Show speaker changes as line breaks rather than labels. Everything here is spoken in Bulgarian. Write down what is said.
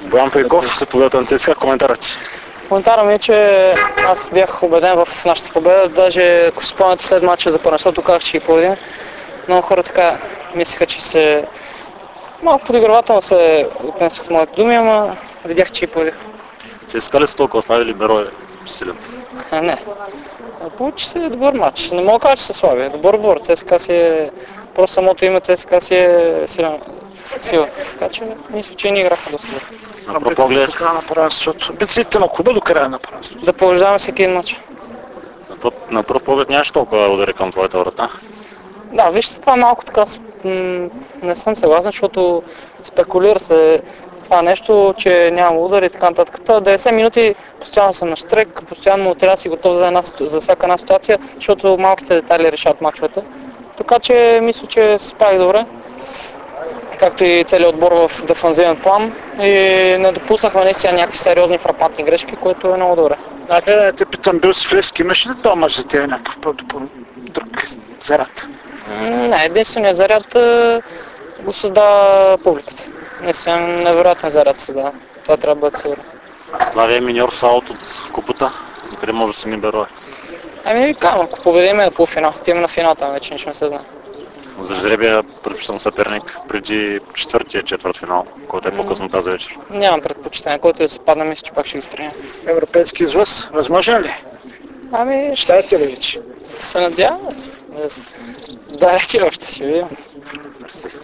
Боян Пейков, заповядайте на ЦСКА, коментарът си.
Коментарът ми е, че аз бях убеден в нашата победа, даже ако си спомняте след мача за първенството, казах, че ги победим. Много хора така мислеха, че се малко подигравателно се отнесох моите думи, ама видях, че ги победих.
ЦСКА ли са толкова слаби или Берой е силен?
Не. Получи се добър матч. Не мога да кажа, че са слаби. Добър отбор. ЦСКА си е... Просто самото име ЦСКА си е сила. Така че мисля, че ни играха доста добре.
На пръв поглед,
До края на първенството. Амбициите на клуба до края на първенството.
Да побеждаваме всеки един матч.
на пръв поглед нямаш толкова удари към твоята врата.
Да, вижте, това малко така не съм съгласен, защото спекулира се с това нещо, че няма удар и така нататък. 90 минути постоянно съм на штрек, постоянно трябва да си готов за всяка една ситуация, защото малките детайли решават мачовете. Така че мисля, че се справих добре, както и целият отбор в дефанзивен план и не допуснахме наистина някакви сериозни фрапантни грешки, което е много добре.
Да те питам, бил си в Левски, имаш ли този мач за тебе някакъв друг заряд?
Не, единственият заряд го създава публиката. Наистина невероятен заряд създава. Това трябва да бъде сигурно.
Славия миньор са аут от купата, къде може да се ни Берой.
Ами ви казвам, ако победиме полуфинал, отиваме на финал, там вече нищо не се знае.
За жребия предпочитам съперник преди четвърт финал, който е по-късно тази вечер.
Нямам предпочитание, който да се падне, мисля, че пак ще ги стреля.
Европейски излъз, възможен ли?
Ами,
Щаете ли вече?
се надявам. Да, рече още, ще видим.